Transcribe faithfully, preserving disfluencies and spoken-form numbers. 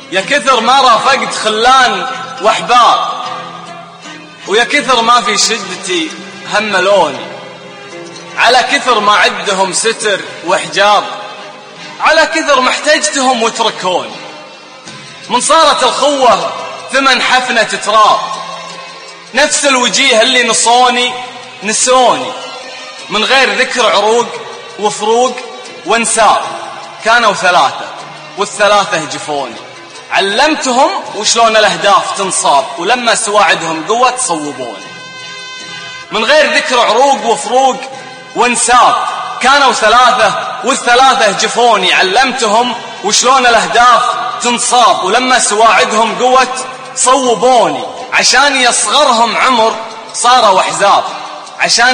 يا كثر ما رافقت خلان واحباب، ويا كثر ما في شدتي هم لوني، على كثر ما عدهم ستر وحجاب، على كثر ما احتجتهم وتركوني. من صارت الخوة ثمن حفنة تراب، نفس الوجيه اللي نصوني نسوني، من غير ذكر عروق وفروق وانساب. كانوا ثلاثة والثلاثة جفوني، علمتهم وشلون الأهداف تنصاب، ولما سواعدهم قوة تصوبوني. من غير ذكر عروق وفروق وانساب، كانوا ثلاثة والثلاثة جفوني، علمتهم وشلون الأهداف تنصاب، ولما سواعدهم قوة صوبوني. عشان يصغرهم عمر صاروا أحزاب، عشان